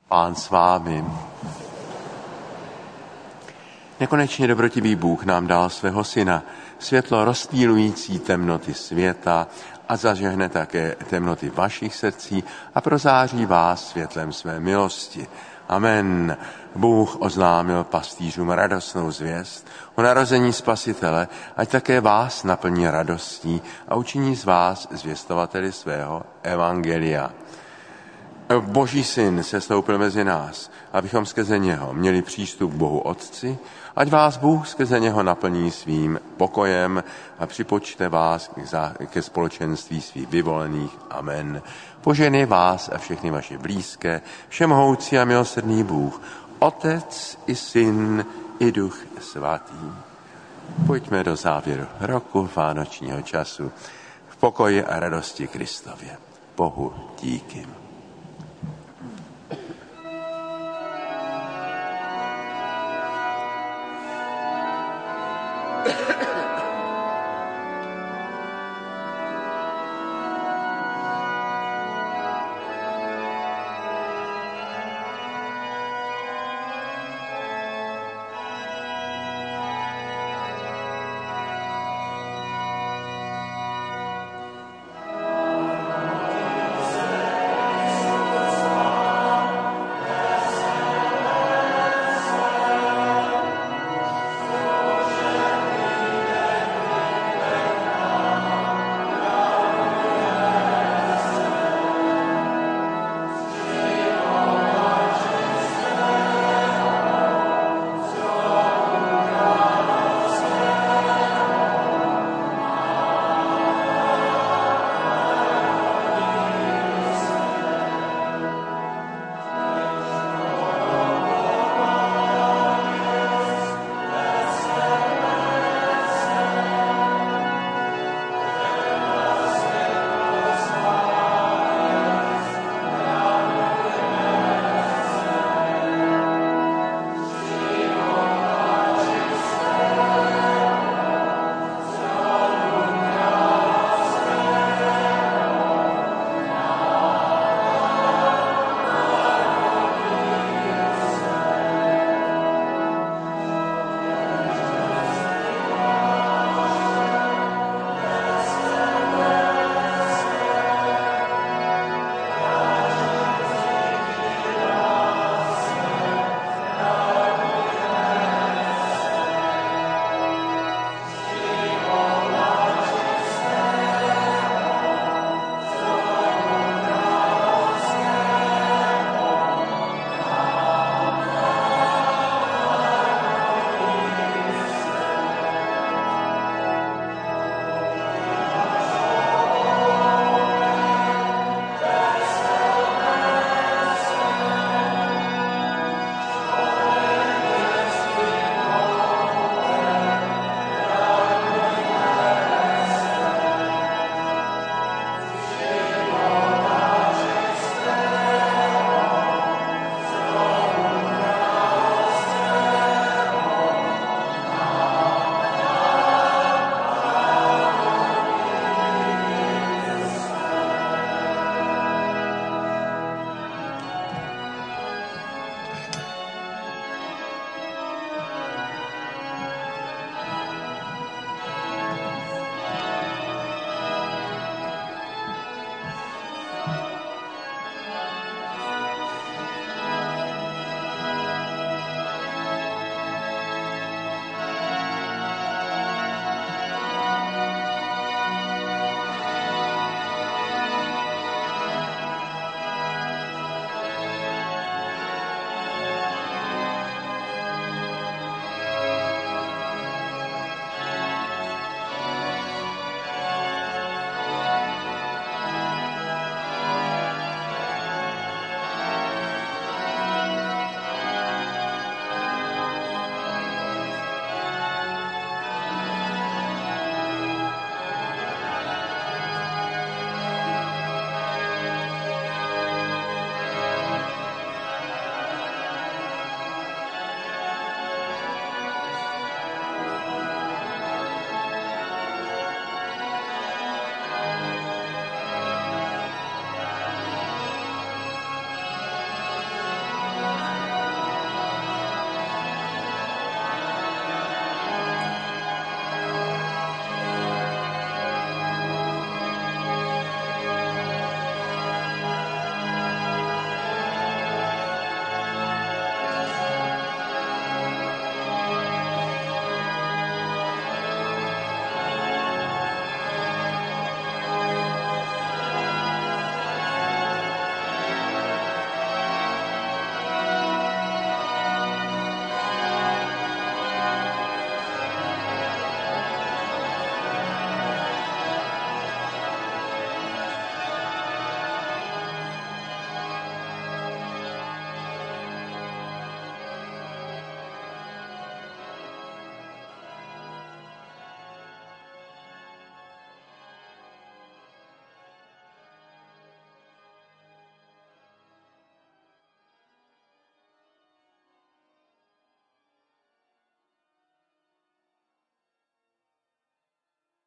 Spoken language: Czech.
Pán s vámi. Nekonečně dobrotivý Bůh nám dal svého syna, světlo rozptýlující temnoty světa a zažehne také temnoty vašich srdcí a prozáří vás světlem své milosti. Amen. Bůh oznámil pastýřům radostnou zvěst o narození Spasitele, ať také vás naplní radostí a učiní z vás zvěstovateli svého evangelia. Boží syn se stoupil mezi nás, abychom skrze něho měli přístup k Bohu Otci, ať vás Bůh skrze něho naplní svým pokojem a připočte vás ke společenství svých vyvolených. Amen. Požehnej vás a všechny vaše blízké, všemohoucí a milosrdný Bůh, Otec i Syn i Duch Svatý. Pojďme do závěru roku vánočního času v pokoji a radosti Kristově. Bohu díky.